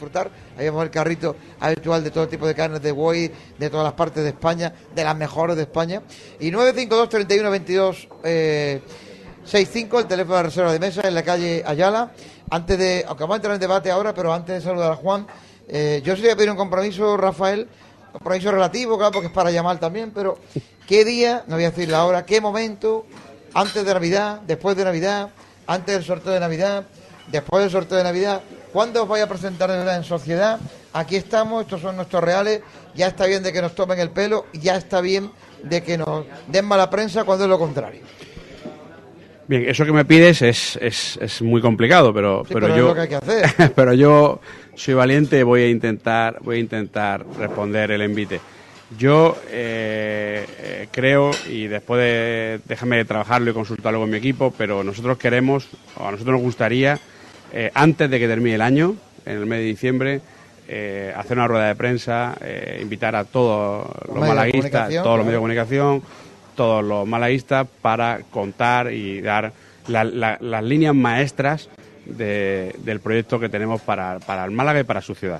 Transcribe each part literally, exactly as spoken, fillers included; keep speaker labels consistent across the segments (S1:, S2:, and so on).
S1: disfrutar. Ahí vemos el carrito habitual de todo tipo de carnes de buey, de todas las partes de España, de las mejores de España. Y nueve cinco dos, treinta y uno, veintidós, eh, sesenta y cinco, el teléfono de reserva de mesa en la calle Ayala. Antes de, aunque vamos a entrar en debate ahora, pero antes de saludar a Juan, eh, yo sí voy a pedir un compromiso, Rafael, compromiso relativo, claro, porque es para llamar también, pero ¿qué día, no voy a decir la hora, qué momento, antes de Navidad, después de Navidad, antes del sorteo de Navidad, después del sorteo de Navidad, cuándo os vais a presentar de verdad en sociedad? Aquí estamos, estos son nuestros reales, ya está bien de que nos tomen el pelo, ya está bien de que nos den mala prensa cuando es lo contrario.
S2: Bien, eso que me pides es, es, es muy complicado, pero,
S1: sí,
S2: pero,
S1: pero
S2: yo,
S1: es lo que hay que hacer.
S2: pero yo soy valiente, voy a intentar, voy a intentar responder el envite. Yo eh, eh, creo, y después de, déjame trabajarlo y consultarlo con mi equipo, pero nosotros queremos, o a nosotros nos gustaría, eh, antes de que termine el año, en el mes de diciembre, eh, hacer una rueda de prensa, eh, invitar a todos los malaguistas, todos los medios de comunicación, todos los malaguistas, para contar y dar la, la, las líneas maestras de, del proyecto que tenemos para, para el Málaga y para su ciudad.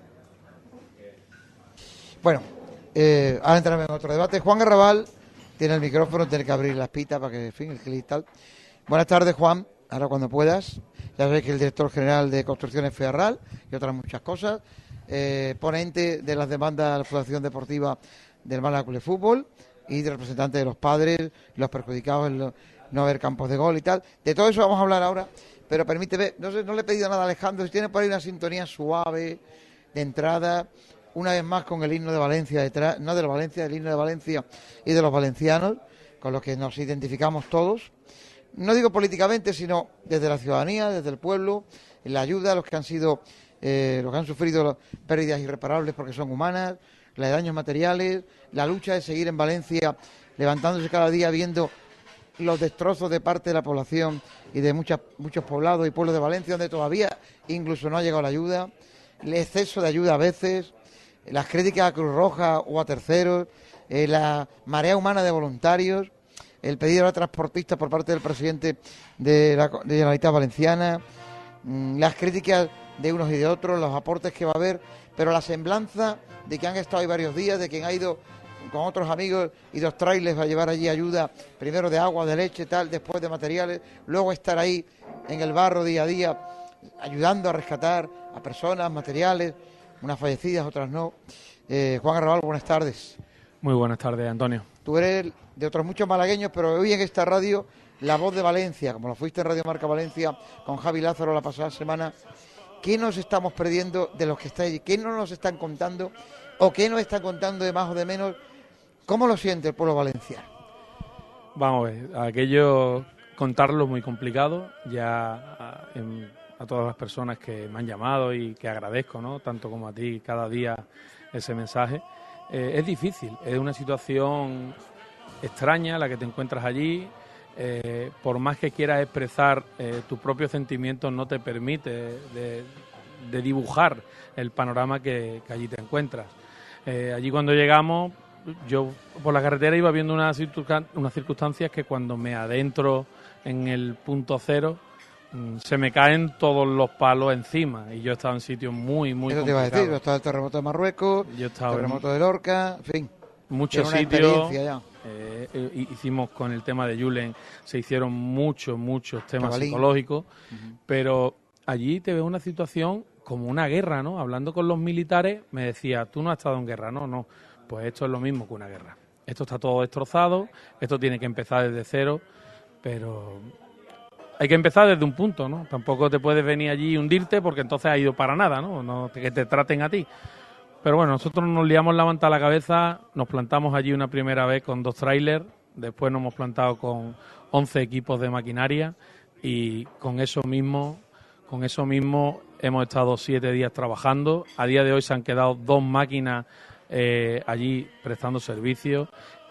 S1: Bueno, eh, ahora entramos en otro debate. Juan Garrabal tiene el micrófono, tiene que abrir las pitas para que, en fin, el clic y tal. Buenas tardes, Juan, ahora cuando puedas. Ya sabéis que el director general de Construcciones Ferral y otras muchas cosas, eh, ponente de las demandas de la Fundación Deportiva del Málaga Club de Fútbol, y de representantes de los padres, los perjudicados en lo, no haber campos de gol y tal. De todo eso vamos a hablar ahora, pero permíteme, no sé, no le he pedido nada a Alejandro, si tiene por ahí una sintonía suave de entrada, una vez más con el himno de Valencia detrás, no de la Valencia, el himno de Valencia y de los valencianos, con los que nos identificamos todos. No digo políticamente, sino desde la ciudadanía, desde el pueblo, en la ayuda a los que han sido, eh, los que han sufrido pérdidas irreparables porque son humanas, la de daños materiales, la lucha de seguir en Valencia, levantándose cada día viendo los destrozos de parte de la población y de muchas, muchos poblados y pueblos de Valencia donde todavía incluso no ha llegado la ayuda, el exceso de ayuda a veces, las críticas a Cruz Roja o a terceros, eh, la marea humana de voluntarios, el pedido a transportistas por parte del presidente de la, de la Generalitat Valenciana, mmm, las críticas de unos y de otros, los aportes que va a haber, pero la semblanza de que han estado ahí varios días, de quien ha ido con otros amigos y dos trailers a llevar allí ayuda, primero de agua, de leche, tal, después de materiales, luego estar ahí en el barro día a día, ayudando a rescatar a personas, materiales, unas fallecidas, otras no. Eh, Juan Garrabal, buenas tardes.
S3: Muy buenas tardes, Antonio.
S1: Tú eres de otros muchos malagueños, pero hoy en esta radio, la voz de Valencia, como lo fuiste en Radio Marca Valencia con Javi Lázaro la pasada semana. ¿Qué nos estamos perdiendo de los que están allí? ¿Qué no nos están contando? ¿O qué nos están contando de más o de menos? ¿Cómo lo siente el pueblo valenciano?
S3: Vamos a ver, aquello contarlo es muy complicado. Ya a, en, a todas las personas que me han llamado y que agradezco, ¿no? Tanto como a ti, cada día ese mensaje. Eh, es difícil, es una situación extraña la que te encuentras allí. Eh, por más que quieras expresar eh, tus propios sentimientos, no te permite de, de dibujar el panorama que, que allí te encuentras. Eh, allí cuando llegamos, yo por la carretera iba viendo unas, circunstan- unas circunstancias que cuando me adentro en el punto cero, mmm, se me caen todos los palos encima, y yo he estado en sitios muy, muy
S1: Eso
S3: complicados.
S1: te iba a decir, yo he estado en el terremoto de Marruecos,
S3: Yo he estado
S1: terremoto de Lorca, en fin.
S3: Muchos
S1: una
S3: sitios,
S1: experiencia ya.
S3: eh, eh, hicimos con el tema de Julen, se hicieron muchos, muchos temas
S1: Chavalín.
S3: psicológicos,
S1: Uh-huh.
S3: pero allí te ves una situación como una guerra, ¿no? Hablando con los militares, me decía, tú no has estado en guerra, no, no, pues esto es lo mismo que una guerra. Esto está todo destrozado, esto tiene que empezar desde cero, pero hay que empezar desde un punto, ¿no? Tampoco te puedes venir allí y hundirte porque entonces ha ido para nada, ¿no? No que te traten a ti. Pero bueno, nosotros nos liamos la manta a la cabeza, nos plantamos allí una primera vez con dos trailers, después nos hemos plantado con once equipos de maquinaria y con eso mismo, con eso mismo hemos estado siete días trabajando. A día de hoy se han quedado dos máquinas eh, allí prestando servicio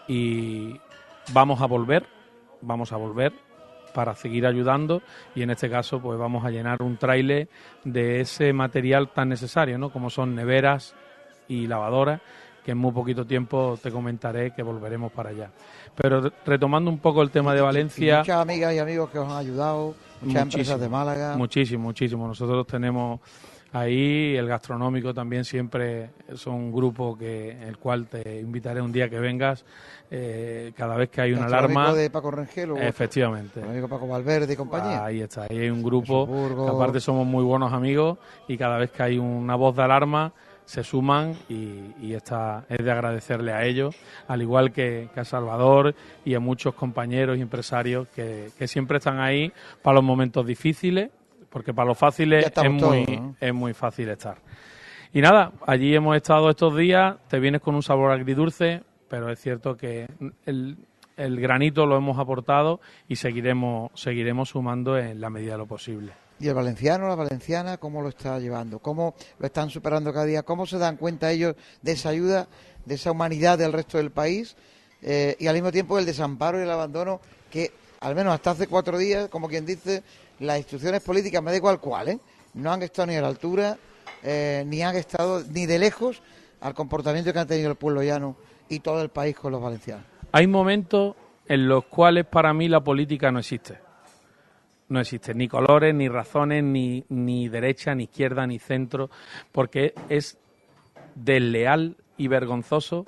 S3: y vamos a volver, vamos a volver para seguir ayudando, y en este caso pues vamos a llenar un tráiler de ese material tan necesario, ¿no? Como son neveras y lavadoras, que en muy poquito tiempo te comentaré que volveremos para allá. Pero retomando un poco el tema de Valencia...
S1: Y muchas amigas y amigos que os han ayudado, muchas empresas de Málaga.
S3: Muchísimo, muchísimo. Nosotros tenemos Ahí el gastronómico también siempre es un grupo que el cual te invitaré un día que vengas. Eh, cada vez que hay una alarma,
S1: de Paco Rengel, o
S3: efectivamente,
S1: el amigo Paco Valverde y compañía.
S3: Ahí está, ahí hay un grupo que aparte somos muy buenos amigos y cada vez que hay una voz de alarma se suman y, y esta es de agradecerle a ellos, al igual que, que a Salvador y a muchos compañeros y empresarios que, que siempre están ahí para los momentos difíciles, porque para los fáciles es muy,
S1: todos, ¿no?
S3: es muy fácil estar. Y nada, allí hemos estado estos días, te vienes con un sabor agridulce, pero es cierto que el, el granito lo hemos aportado y seguiremos, seguiremos sumando en la medida de lo posible.
S1: ¿Y el valenciano, la valenciana, cómo lo está llevando? ¿Cómo lo están superando cada día? ¿Cómo se dan cuenta ellos de esa ayuda, de esa humanidad del resto del país? Eh, y al mismo tiempo el desamparo y el abandono que, al menos hasta hace cuatro días, como quien dice, las instituciones políticas, me da igual cuál, ¿eh? no han estado ni a la altura, eh, ni han estado ni de lejos al comportamiento que han tenido el pueblo llano y todo el país con los valencianos.
S3: Hay momentos en los cuales para mí la política no existe. No existen ni colores, ni razones, ni, ni derecha, ni izquierda, ni centro, porque es desleal y vergonzoso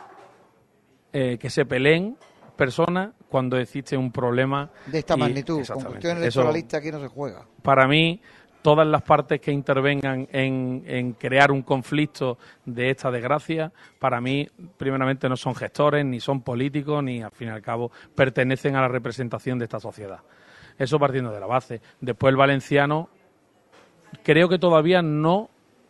S3: eh, que se peleen personas cuando existe un problema
S1: de esta
S3: y,
S1: magnitud. Con cuestiones electoralistas aquí no se juega.
S3: Para mí, todas las partes que intervengan en, en crear un conflicto de esta desgracia, para mí, primeramente, no son gestores, ni son políticos, ni al fin y al cabo pertenecen a la representación de esta sociedad. Eso partiendo de la base. Después el valenciano creo que todavía no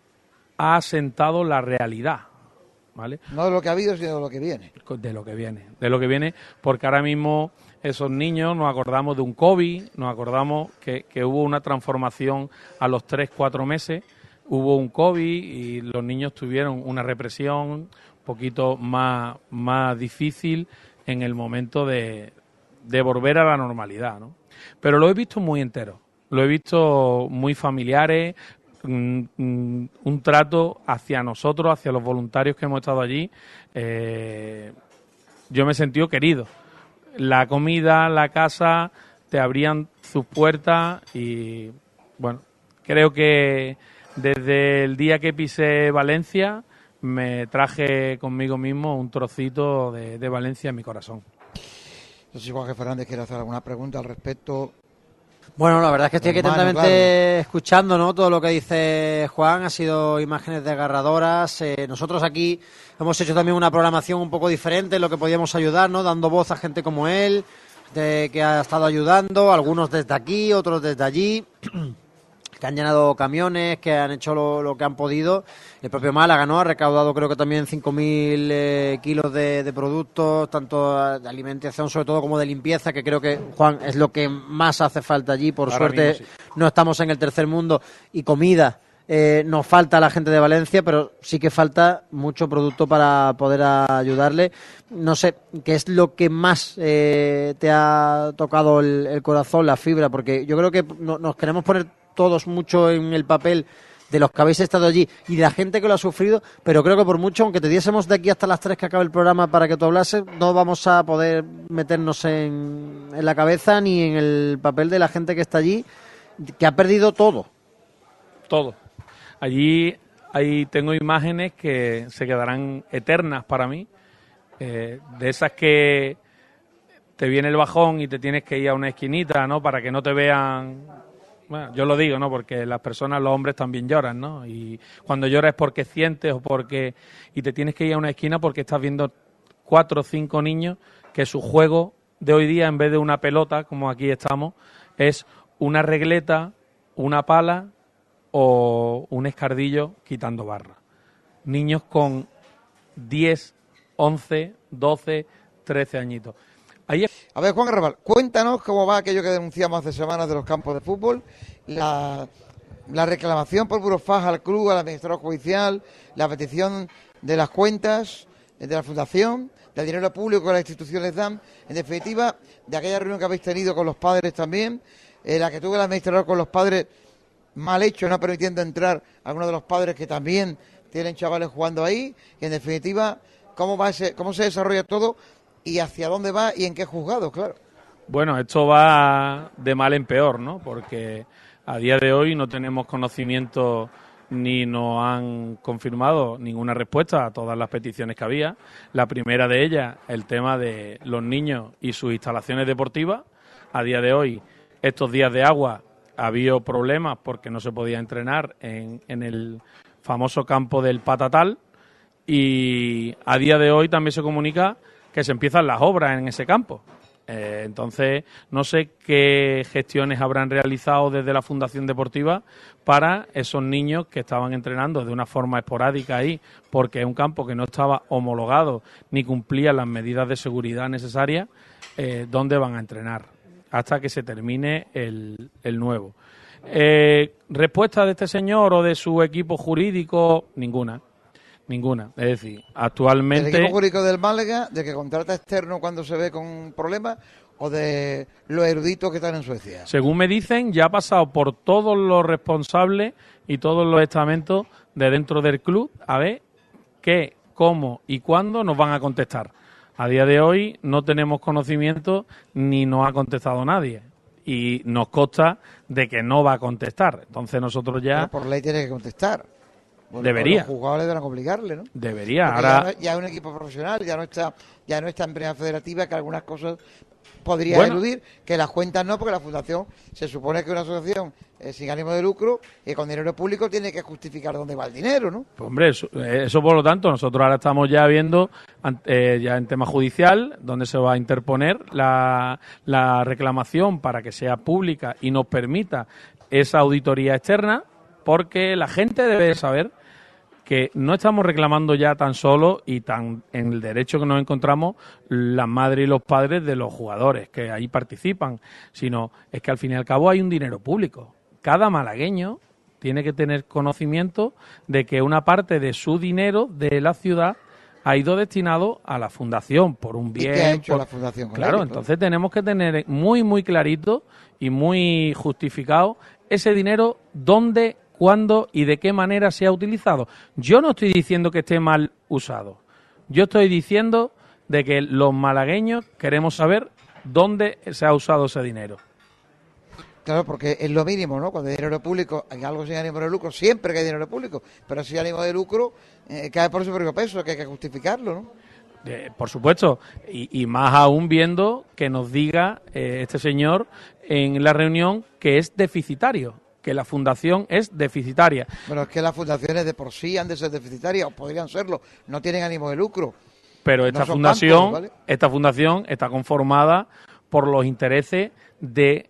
S3: ha asentado la realidad, ¿vale?
S1: No de lo que ha habido, sino de lo que viene.
S3: De lo que viene. De lo que viene, porque ahora mismo esos niños nos acordamos de un COVID, nos acordamos que, que hubo una transformación a los tres, cuatro meses, hubo un COVID y los niños tuvieron una represión un poquito más, más difícil en el momento de, de volver a la normalidad, ¿no? Pero lo he visto muy entero, lo he visto muy familiares, un, un, un trato hacia nosotros, hacia los voluntarios que hemos estado allí. Eh, yo me he sentido querido. La comida, la casa, te abrían sus puertas y, bueno, creo que desde el día que pisé Valencia me traje conmigo mismo un trocito de, de Valencia en mi corazón.
S1: No sé si Juan Fernández quiere hacer alguna pregunta al respecto.
S4: Bueno, la verdad es que estoy aquí
S1: Hermano,
S4: atentamente
S1: claro.
S4: escuchando, ¿no? Todo lo que dice Juan, ha sido imágenes desgarradoras. Eh, nosotros aquí hemos hecho también una programación un poco diferente en lo que podíamos ayudar, ¿no? Dando voz a gente como él, de, que ha estado ayudando, algunos desde aquí, otros desde allí, que han llenado camiones, que han hecho lo, lo que han podido. El propio Málaga, ¿no? Ha recaudado creo que también cinco mil eh, kilos de, de productos, tanto de alimentación sobre todo como de limpieza, que creo que, Juan, es lo que más hace falta allí. Por
S3: Ahora
S4: suerte
S3: mismo, sí.
S4: No estamos en el tercer mundo y comida eh, nos falta a la gente de Valencia, pero sí que falta mucho producto para poder ayudarle. No sé, ¿qué es lo que más eh, te ha tocado el, el corazón, la fibra? Porque yo creo que no, nos queremos poner todos mucho en el papel de los que habéis estado allí y de la gente que lo ha sufrido, pero creo que por mucho, aunque te diésemos de aquí hasta las tres que acabe el programa para que tú hablases, no vamos a poder meternos en, en la cabeza ni en el papel de la gente que está allí, que ha perdido todo.
S3: Todo. Allí ahí tengo imágenes que se quedarán eternas para mí, eh, de esas que te viene el bajón y te tienes que ir a una esquinita, ¿no? Para que no te vean. Bueno, yo lo digo, ¿no? Porque las personas, los hombres también lloran, ¿no? Y cuando lloras es porque sientes o porque... Y te tienes que ir a una esquina porque estás viendo cuatro o cinco niños que su juego de hoy día, en vez de una pelota, como aquí estamos, es una regleta, una pala o un escardillo quitando barra. Niños con diez, once, doce, trece añitos. Ahí es...
S1: A ver, Juan Garrabal, cuéntanos cómo va aquello que denunciamos hace semanas de los campos de fútbol, la, la reclamación por burofax al club, al administrador judicial, la petición de las cuentas de la fundación, del dinero público que las instituciones dan, en definitiva, de aquella reunión que habéis tenido con los padres también, eh, la que tuvo el administrador con los padres, mal hecho, no permitiendo entrar a algunos de los padres que también tienen chavales jugando ahí, y en definitiva, cómo va ese, cómo se desarrolla todo y hacia dónde va y en qué juzgado, claro.
S3: Bueno, esto va de mal en peor, ¿no? Porque a día de hoy no tenemos conocimiento ni nos han confirmado ninguna respuesta a todas las peticiones que había. La primera de ellas, el tema de los niños y sus instalaciones deportivas. A día de hoy, estos días de agua, ha habido problemas porque no se podía entrenar en, en el famoso campo del Patatal, y a día de hoy también se comunica que se empiezan las obras en ese campo. Eh, entonces, no sé qué gestiones habrán realizado desde la Fundación Deportiva para esos niños que estaban entrenando de una forma esporádica ahí, porque es un campo que no estaba homologado ni cumplía las medidas de seguridad necesarias. Eh, ¿dónde van a entrenar? Hasta que se termine el, el nuevo. Eh, ¿Respuesta de este señor o de su equipo jurídico? Ninguna. Ninguna. Es decir, actualmente...
S1: ¿El equipo jurídico del Málaga, de que contrata externo cuando se ve con problemas, o de los eruditos que están en Suecia?
S3: Según me dicen, ya ha pasado por todos los responsables y todos los estamentos de dentro del club a ver qué, cómo y cuándo nos van a contestar. A día de hoy no tenemos conocimiento ni nos ha contestado nadie. Y nos consta de que no va a contestar. Entonces nosotros ya...
S1: Pero por ley tiene que contestar. Bueno,
S3: debería.
S1: Los jugadores deberán obligarle, ¿no?
S3: Debería.
S1: Porque
S3: ahora
S1: ya, ya es un equipo profesional, ya no está ya no está en primera federativa, que algunas cosas podría
S3: bueno.
S1: eludir, que las cuentas no, porque la fundación se supone que es una asociación eh, sin ánimo de lucro y con dinero público tiene que justificar dónde va el dinero, ¿no?
S3: Pues hombre, eso, eso por lo tanto, nosotros ahora estamos ya viendo, eh, ya en tema judicial, donde se va a interponer la, la reclamación para que sea pública y nos permita esa auditoría externa, porque la gente debe saber que no estamos reclamando ya tan solo y tan en el derecho que nos encontramos las madres y los padres de los jugadores que ahí participan, sino es que al fin y al cabo hay un dinero público. Cada malagueño tiene que tener conocimiento de que una parte de su dinero de la ciudad ha ido destinado a la fundación por un bien.
S1: ¿Y qué ha hecho
S3: por...
S1: la fundación con
S3: Claro,
S1: ello?
S3: entonces tenemos que tener muy, muy clarito y muy justificado ese dinero, dónde, cuándo y de qué manera se ha utilizado. Yo no estoy diciendo que esté mal usado. Yo estoy diciendo de que los malagueños queremos saber dónde se ha usado ese dinero.
S1: Claro, porque es lo mínimo, ¿no? Cuando hay dinero público, hay algo sin ánimo de lucro, siempre que hay dinero público, pero si hay ánimo de lucro, eh, cae por su propio peso, que hay que justificarlo, ¿no?
S3: Eh, por supuesto, y, y más aún viendo que nos diga eh, este señor en la reunión que es deficitario, que la fundación es deficitaria.
S1: Bueno, es que las fundaciones de por sí han de ser deficitarias, o podrían serlo, no tienen ánimo de lucro.
S3: Pero esta
S1: No son
S3: fundación,
S1: bancos, ¿vale?
S3: esta fundación está conformada por los intereses de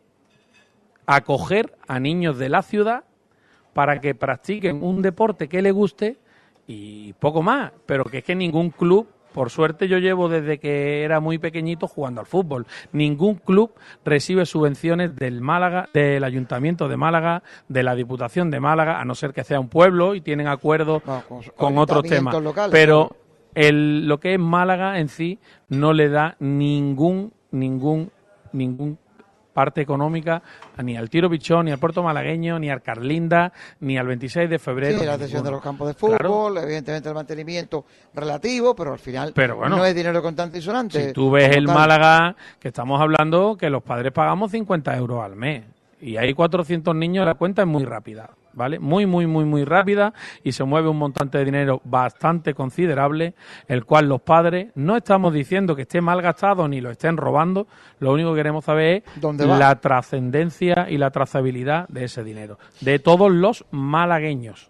S3: acoger a niños de la ciudad para que practiquen un deporte que les guste y poco más, pero que es que ningún club, por suerte yo llevo desde que era muy pequeñito jugando al fútbol, ningún club recibe subvenciones del Málaga, del Ayuntamiento de Málaga, de la Diputación de Málaga, a no ser que sea un pueblo y tienen acuerdos
S1: No, con,
S3: con otros temas,
S1: locales,
S3: pero el, lo que es Málaga en sí no le da ningún, ningún, ningún parte económica ni al Tiro Pichón, ni al Puerto Malagueño, ni al Carlinda, ni al veintiséis de febrero.
S1: Sí, la cesión de los campos de fútbol, claro. Evidentemente el mantenimiento relativo, pero al final
S3: pero bueno,
S1: no es dinero contante y sonante.
S3: Si tú ves el tal. Málaga, que estamos hablando que los padres pagamos cincuenta euros al mes y hay cuatrocientos niños, la cuenta es muy rápida, ¿vale? Muy, muy, muy, muy rápida y se mueve un montante de dinero bastante considerable, el cual los padres no estamos diciendo que esté mal gastado ni lo estén robando, lo único que queremos saber es la trascendencia y la trazabilidad de ese dinero, de todos los malagueños.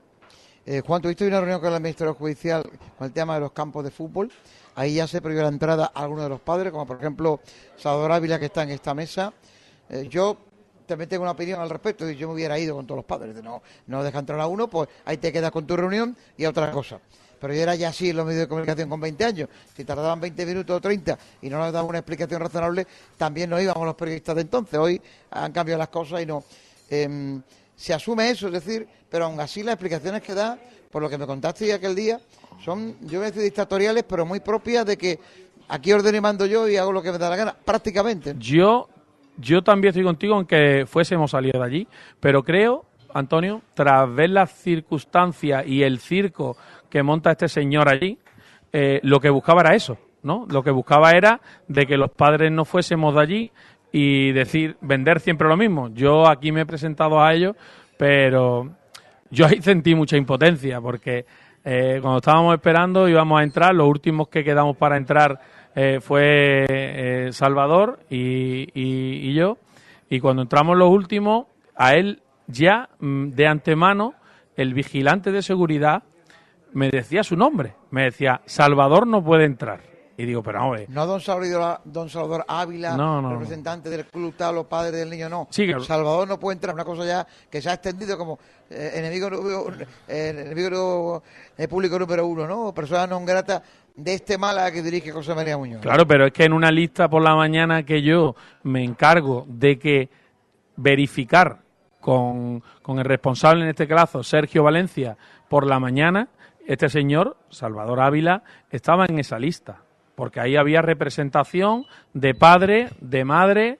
S1: Eh, Juan, tuviste una reunión con el Ministerio Judicial con el tema de los campos de fútbol. Ahí ya se prohibió la entrada a algunos de los padres, como por ejemplo Salvador Ávila, que está en esta mesa. Eh, yo también tengo una opinión al respecto, y yo me hubiera ido con todos los padres. De no, no deja entrar a uno, pues ahí te quedas con tu reunión y otra cosa. Pero yo era ya así en los medios de comunicación con veinte años. Si tardaban veinte minutos o treinta y no nos daban una explicación razonable, también nos íbamos los periodistas de entonces. Hoy han cambiado las cosas y no. Eh, se asume eso, es decir, pero aún así las explicaciones que da, por lo que me contaste aquel día, son, yo voy a decir, dictatoriales, pero muy propias de que aquí ordeno y mando yo y hago lo que me da la gana, prácticamente.
S3: Yo, yo también estoy contigo en que fuésemos salido de allí, pero creo, Antonio, tras ver las circunstancias y el circo que monta este señor allí, eh, lo que buscaba era eso, ¿no? Lo que buscaba era de que los padres no fuésemos de allí y decir, vender siempre lo mismo. Yo aquí me he presentado a ellos, pero yo ahí sentí mucha impotencia porque eh, cuando estábamos esperando íbamos a entrar, los últimos que quedamos para entrar eh, fue eh, Salvador y, y, y yo, y cuando entramos los últimos, a él ya de antemano el vigilante de seguridad me decía su nombre, me decía Salvador no puede entrar. Y digo, pero hombre...
S1: No don Salvador, don Salvador Ávila,
S3: no, no,
S1: representante no. del club tal, los padres del niño, no.
S3: Sí, claro.
S1: Salvador no puede entrar, una cosa ya que se ha extendido como eh, enemigo, eh, enemigo eh, público número uno, ¿no? Persona non grata de este Málaga que dirige José María Muñoz.
S3: Claro, pero es que en una lista por la mañana que yo me encargo de que verificar con, con el responsable, en este caso, Sergio Valencia, por la mañana, este señor, Salvador Ávila, estaba en esa lista. Porque ahí había representación de padre, de madre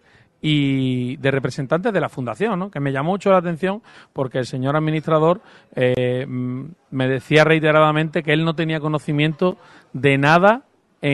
S3: y de representantes de la fundación, ¿no? Que me llamó mucho la atención porque el señor administrador eh, me decía reiteradamente que él no tenía conocimiento de nada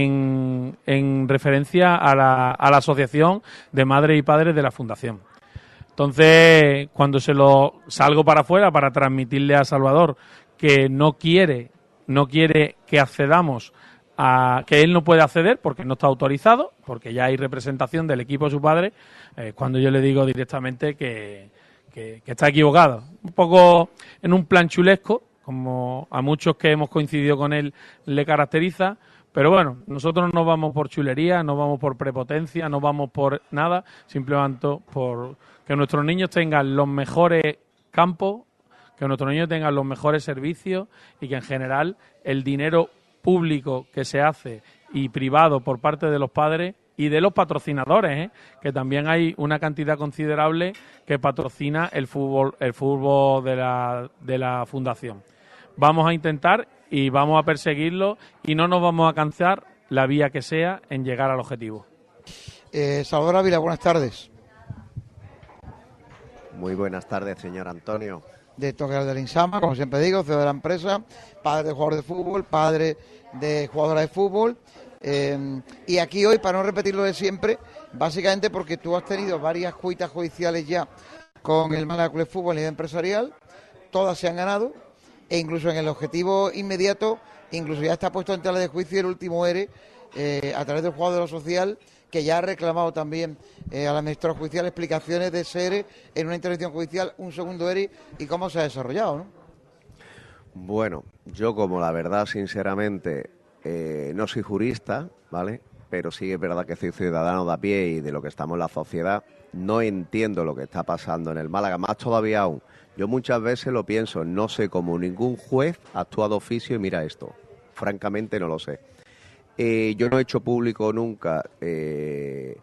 S3: en, en referencia a la, a la asociación de madres y padres de la fundación. Entonces, cuando se lo salgo para afuera para transmitirle a Salvador que no quiere, no quiere que accedamos a que él no puede acceder porque no está autorizado, porque ya hay representación del equipo de su padre, eh, cuando yo le digo directamente que, que, que está equivocado. Un poco en un plan chulesco, como a muchos que hemos coincidido con él le caracteriza, pero bueno, nosotros no vamos por chulería, no vamos por prepotencia, no vamos por nada, simplemente por que nuestros niños tengan los mejores campos, que nuestros niños tengan los mejores servicios y que en general el dinero público que se hace y privado por parte de los padres y de los patrocinadores, ¿eh? Que también hay una cantidad considerable que patrocina el fútbol el fútbol de la, de la fundación. Vamos a intentar y vamos a perseguirlo y no nos vamos a cansar, la vía que sea, en llegar al objetivo.
S1: Eh, Salvador Ávila, buenas tardes.
S5: Muy buenas tardes, señor Antonio.
S1: De Toque del Insama, como siempre digo, C E O de la empresa, padre de jugador de fútbol, padre de jugadora de fútbol. Eh, y aquí hoy, para no repetir lo de siempre, básicamente porque tú has tenido varias cuitas judiciales ya con el Málaga Club de Fútbol a nivel empresarial, todas se han ganado, e incluso en el objetivo inmediato, incluso ya está puesto en tela de juicio el último E R E eh, a través del jugador de lo social, que ya ha reclamado también eh, al administrador judicial explicaciones de ese E R E en una intervención judicial, un segundo E R E y cómo se ha desarrollado, ¿no?
S5: Bueno, yo como la verdad, sinceramente, eh, no soy jurista, ¿vale? Pero sí es verdad que soy ciudadano de a pie y de lo que estamos en la sociedad. No entiendo lo que está pasando en el Málaga, más todavía aún. Yo muchas veces lo pienso, no sé cómo ningún juez actúa de oficio y mira esto. Francamente no lo sé. Eh, yo no he hecho público nunca eh,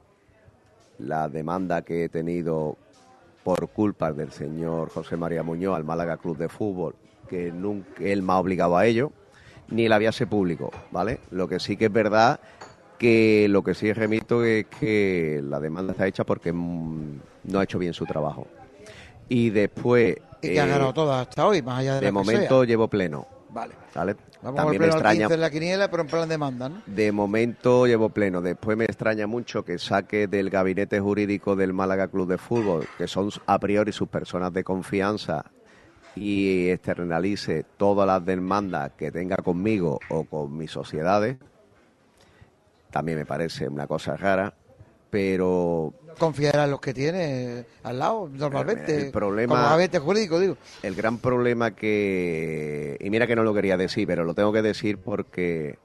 S5: la demanda que he tenido por culpa del señor José María Muñoz al Málaga Club de Fútbol, que nunca él me ha obligado a ello, ni la había hecho público, ¿vale? Lo que sí que es verdad que lo que sí remito es que la demanda está hecha porque mm, no ha hecho bien su trabajo. Y después...
S1: Y que eh, ha ganado todas hasta hoy, más allá de
S5: De
S1: la
S5: momento
S1: que sea.
S5: llevo pleno.
S1: Vale.
S5: ¿Vale?
S1: Vamos
S5: También
S1: a
S5: me
S1: ver
S5: extraña...
S1: quince en la quiniela, pero en plan demanda, ¿no?
S5: De momento llevo pleno. Después me extraña mucho que saque del gabinete jurídico del Málaga Club de Fútbol, que son a priori sus personas de confianza, y externalice todas las demandas que tenga conmigo o con mis sociedades. También me parece una cosa rara, pero...
S1: Confiará en los que tiene al lado, normalmente.
S5: El problema,
S1: como gabinete jurídico, digo.
S5: El gran problema que... Y mira que no lo quería decir, pero lo tengo que decir porque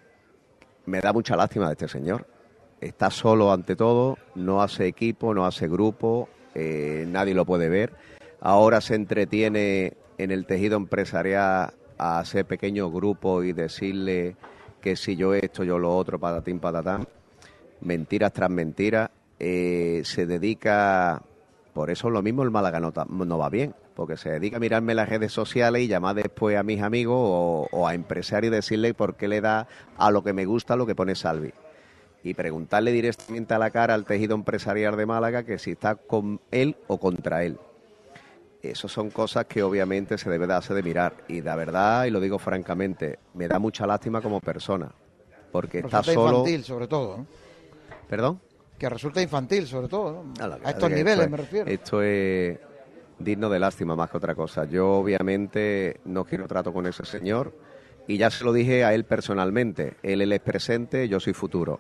S5: me da mucha lástima de este señor. Está solo ante todo, no hace equipo, no hace grupo, eh, nadie lo puede ver. Ahora se entretiene en el tejido empresarial a hacer pequeños grupos y decirle que si yo esto, yo lo otro, patatín, patatán. Mentiras tras mentiras. Eh, se dedica, por eso lo mismo el Málaga no, no va bien, porque se dedica a mirarme las redes sociales y llamar después a mis amigos o, o a empresarios y decirle por qué le da a lo que me gusta lo que pone Salvi. Y preguntarle directamente a la cara al tejido empresarial de Málaga que si está con él o contra él. Esas son cosas que obviamente se debe darse de mirar. Y la verdad, y lo digo francamente, me da mucha lástima como persona, porque
S1: resulta
S5: está solo...
S1: infantil, sobre todo, ¿no?
S5: ¿Perdón?
S1: Que resulta infantil, sobre todo, ¿no?
S5: A,
S1: a estos niveles,
S5: esto es,
S1: me refiero.
S5: Esto es digno de lástima más que otra cosa. Yo obviamente no quiero trato con ese señor y ya se lo dije a él personalmente. Él, él es presente, yo soy futuro.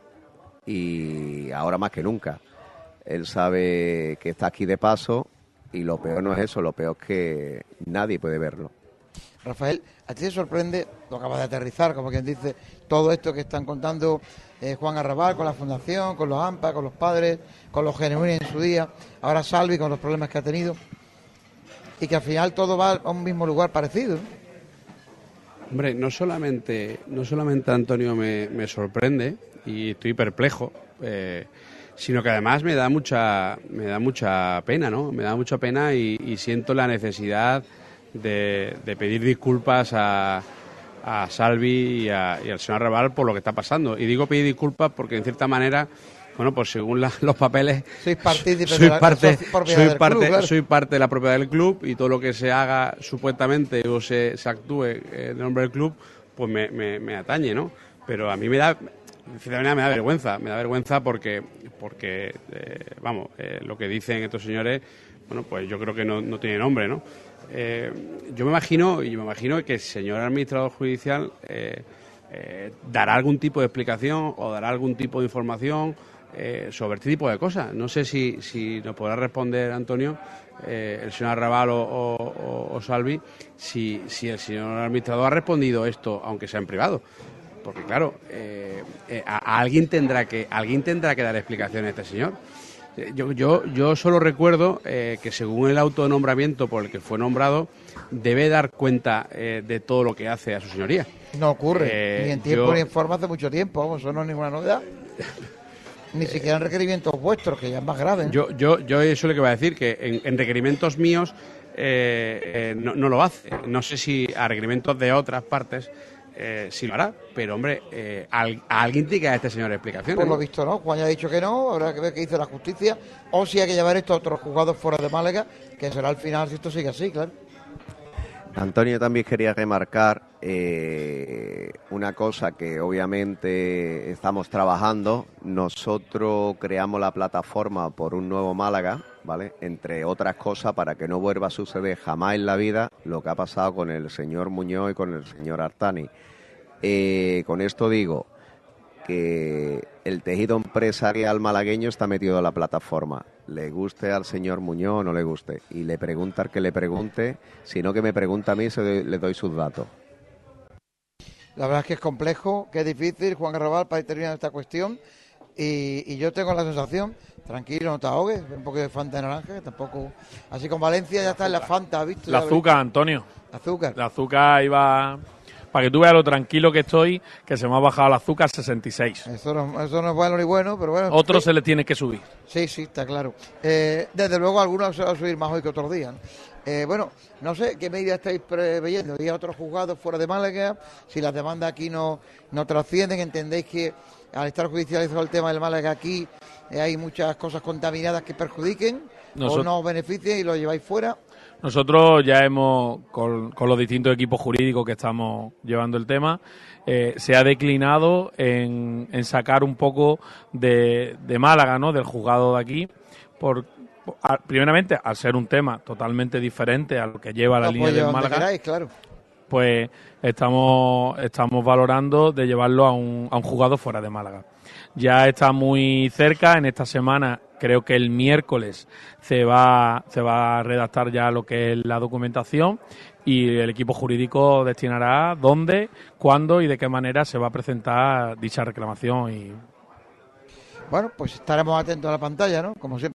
S5: Y ahora más que nunca. Él sabe que está aquí de paso y lo peor no es eso, lo peor es que nadie puede verlo.
S1: Rafael, ¿a ti te sorprende, lo acabas de aterrizar, como quien dice, todo esto que están contando eh, Juan Arrabal con la Fundación, con los AMPA, con los padres, con los Genuini en su día, ahora Salvi con los problemas que ha tenido, y que al final todo va a un mismo lugar parecido, ¿no?
S2: Hombre, no solamente, no solamente Antonio me, me sorprende y estoy perplejo, eh, sino que además me da mucha, me da mucha pena, ¿no? Me da mucha pena y, y siento la necesidad De, de pedir disculpas a, a Salvi y, a, y al señor Arrabal por lo que está pasando. Y digo pedir disculpas porque en cierta manera, bueno, pues según la, los papeles,
S1: soy partícipe
S2: soy
S1: de la
S2: parte,
S1: propiedad
S2: soy
S1: del
S2: parte,
S1: club, claro.
S2: soy parte de la propiedad del club y todo lo que se haga supuestamente o se, se actúe en nombre del club, pues me, me, me atañe, ¿no? Pero a mí me da, en cierta manera me da vergüenza, me da vergüenza porque, porque eh, vamos, eh, lo que dicen estos señores, bueno, pues yo creo que no, no tiene nombre, ¿no? Eh, yo me imagino, y me imagino que el señor administrador judicial eh, eh, dará algún tipo de explicación o dará algún tipo de información eh, sobre este tipo de cosas. No sé si, si nos podrá responder Antonio, eh, el señor Arrabal o, o, o Salvi, si, si el señor administrador ha respondido esto, aunque sea en privado. Porque claro, eh, eh, a, a alguien tendrá que, a alguien tendrá que dar explicaciones a este señor. Yo, yo, yo solo recuerdo eh, que según el autonombramiento por el que fue nombrado, debe dar cuenta eh, de todo lo que hace a su señoría.
S1: No ocurre,
S2: Eh,
S1: ni en tiempo
S2: yo-
S1: ni en forma hace mucho tiempo, vamos, eso no es ninguna novedad. Ni siquiera en requerimientos vuestros, que ya es más grave, ¿no?
S2: Yo, yo, yo eso es lo que voy a decir, que en, en requerimientos míos eh, eh, no, no lo hace. No sé si a requerimientos de otras partes eh, sí lo hará, pero hombre, eh, al- a alguien tiene que dar a este señor explicaciones.
S1: Por lo
S2: ¿no?
S1: visto no, Juan ya ha dicho que no, habrá que ver qué dice la justicia, o si hay que llevar esto a otros juzgados fuera de Málaga, que será al final si esto sigue así, claro.
S5: Antonio también quería remarcar eh, una cosa que obviamente estamos trabajando. Nosotros creamos la plataforma por un nuevo Málaga, ¿vale? Entre otras cosas, para que no vuelva a suceder jamás en la vida lo que ha pasado con el señor Muñoz y con el señor Artani. Eh, con esto digo que el tejido empresarial malagueño está metido en la plataforma. Le guste al señor Muñoz o no le guste. Y le pregunta al que le pregunte, sino que me pregunta a mí, se doy- le doy sus datos.
S1: La verdad es que es complejo, que es difícil, Juan Garrabal, para ir terminando esta cuestión. Y, y yo tengo la sensación, tranquilo, no te ahogues, un poco de Fanta de naranja, que tampoco. Así con Valencia ya está en la Fanta, ¿has visto?
S3: La
S1: Ya
S3: azúcar, Antonio.
S1: Azúcar.
S3: La azúcar iba... Para que tú veas lo tranquilo que estoy, que se me ha bajado el azúcar sesenta y seis.
S1: Eso no, eso no es bueno ni bueno, pero bueno.
S3: Otro
S1: sí,
S3: se le tiene que subir.
S1: sí, sí, está claro. Eh, desde luego, algunos se van a subir más hoy que otros días, ¿no? Eh, bueno, no sé qué medidas estáis preveyendo. ¿Ir a otros juzgados fuera de Málaga? Si las demandas aquí no, no trascienden, ¿entendéis que al estar judicializado el tema del Málaga aquí eh, hay muchas cosas contaminadas que perjudiquen
S3: Nosot-
S1: o no os beneficien y lo lleváis fuera?
S3: Nosotros ya hemos, con, con los distintos equipos jurídicos que estamos llevando el tema, eh, se ha declinado en, en sacar un poco de, de Málaga, ¿no? Del juzgado de aquí, por, por- a- primeramente al ser un tema totalmente diferente a lo que lleva la
S1: No,
S3: línea
S1: pues
S3: del
S1: donde
S3: Málaga,
S1: queráis, claro.
S3: pues estamos estamos valorando de llevarlo a un, a un juzgado fuera de Málaga. Ya está muy cerca, en esta semana, creo que el miércoles se va se va a redactar ya lo que es la documentación y el equipo jurídico destinará dónde, cuándo y de qué manera se va a presentar dicha reclamación y
S1: Bueno, pues estaremos atentos a la pantalla, ¿no? Como siempre.